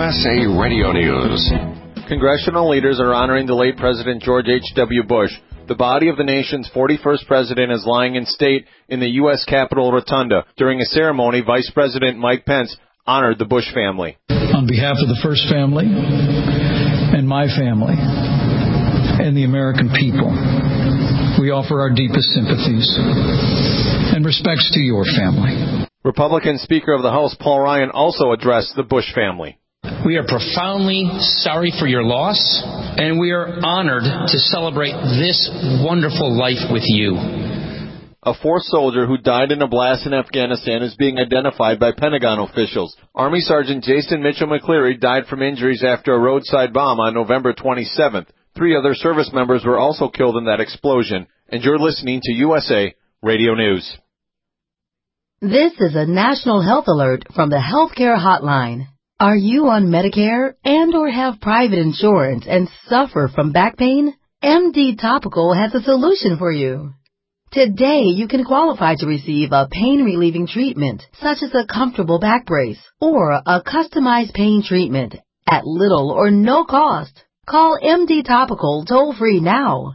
USA Radio News. Congressional leaders are honoring the late President George H.W. Bush. The body of the nation's 41st president is lying in state in the U.S. Capitol Rotunda. During a ceremony, Vice President Mike Pence honored the Bush family. On behalf of the First Family and my family and the American people, we offer our deepest sympathies and respects to your family. Republican Speaker of the House Paul Ryan also addressed the Bush family. We are profoundly sorry for your loss, and we are honored to celebrate this wonderful life with you. A fourth soldier who died in a blast in Afghanistan is being identified by Pentagon officials. Army Sergeant Jason Mitchell McCleary died from injuries after a roadside bomb on November 27th. 3 other service members were also killed in that explosion. And you're listening to USA Radio News. This is a national health alert from the Healthcare Hotline. Are you on Medicare and or have private insurance and suffer from back pain? MD Topical has a solution for you. Today, you can qualify to receive a pain-relieving treatment, such as a comfortable back brace or a customized pain treatment at little or no cost. Call MD Topical toll-free now,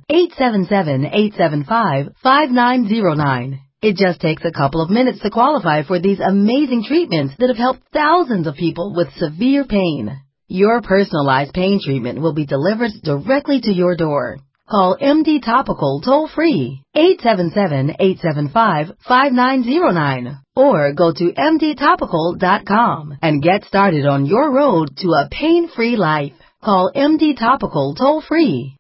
877-875-5909. It just takes a couple of minutes to qualify for these amazing treatments that have helped thousands of people with severe pain. Your personalized pain treatment will be delivered directly to your door. Call MD Topical toll-free, 877-875-5909, or go to mdtopical.com and get started on your road to a pain-free life. Call MD Topical toll-free,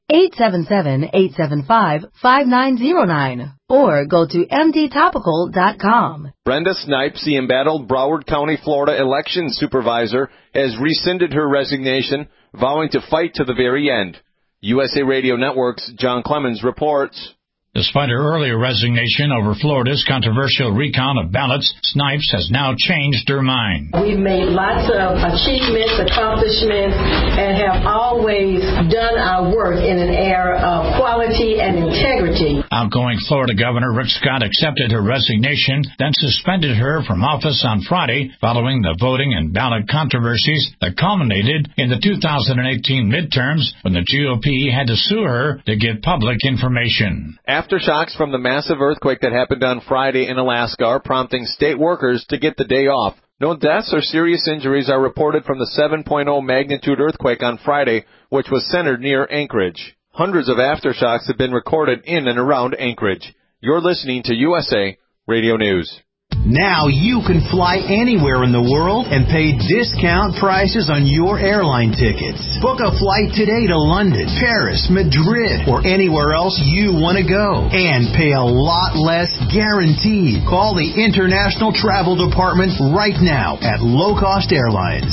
877-875-5909, or go to mdtopical.com. Brenda Snipes, the embattled Broward County, Florida election supervisor, has rescinded her resignation, vowing to fight to the very end. USA Radio Network's John Clemens reports. Despite her earlier resignation over Florida's controversial recount of ballots, Snipes has now changed her mind. We've made lots of achievements, accomplishments, and have always done our work in an air of quality and integrity. Outgoing Florida Governor Rick Scott accepted her resignation, then suspended her from office on Friday following the voting and ballot controversies that culminated in the 2018 midterms when the GOP had to sue her to give public information. Aftershocks from the massive earthquake that happened on Friday in Alaska are prompting state workers to get the day off. No deaths or serious injuries are reported from the 7.0 magnitude earthquake on Friday, which was centered near Anchorage. Hundreds of aftershocks have been recorded in and around Anchorage. You're listening to USA Radio News. Now you can fly anywhere in the world and pay discount prices on your airline tickets. Book a flight today to London, Paris, Madrid, or anywhere else you want to go. And pay a lot less guaranteed. Call the International Travel Department right now at Low Cost Airlines.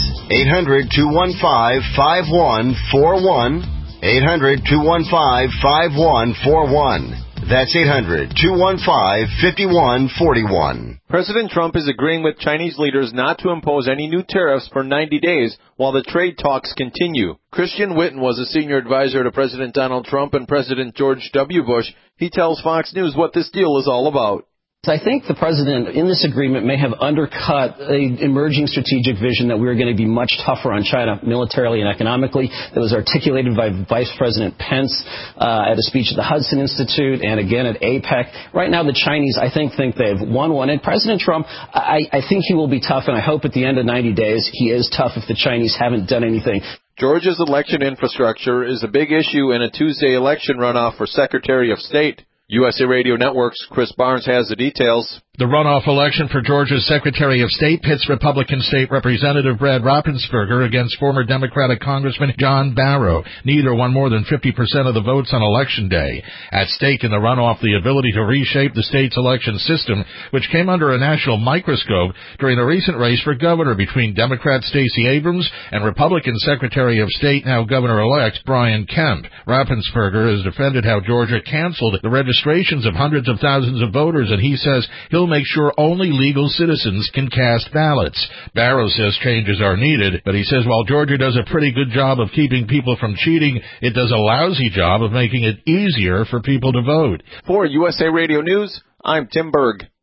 800-215-5141. 800-215-5141. That's 800-215-5141. President Trump is agreeing with Chinese leaders not to impose any new tariffs for 90 days while the trade talks continue. Christian Whitten was a senior advisor to President Donald Trump and President George W. Bush. He tells Fox News what this deal is all about. I think the president in this agreement may have undercut an emerging strategic vision that we were going to be much tougher on China militarily and economically that was articulated by Vice President Pence at a speech at the Hudson Institute and again at APEC. Right now, the Chinese, I think they've won one. And President Trump, I think he will be tough, and I hope at the end of 90 days he is tough if the Chinese haven't done anything. Georgia's election infrastructure is a big issue in a Tuesday election runoff for Secretary of State. USA Radio Network's Chris Barnes has the details. The runoff election for Georgia's Secretary of State pits Republican State Representative Brad Raffensperger against former Democratic Congressman John Barrow. Neither won more than 50% of the votes on Election Day. At stake in the runoff, the ability to reshape the state's election system, which came under a national microscope during the recent race for governor between Democrat Stacey Abrams and Republican Secretary of State, now Governor-elect, Brian Kemp. Raffensperger has defended how Georgia canceled the registrations of hundreds of thousands of voters, and he says he'll make sure only legal citizens can cast ballots. Barrow says changes are needed, but he says while Georgia does a pretty good job of keeping people from cheating, it does a lousy job of making it easier for people to vote. For USA Radio News, I'm Tim Berg.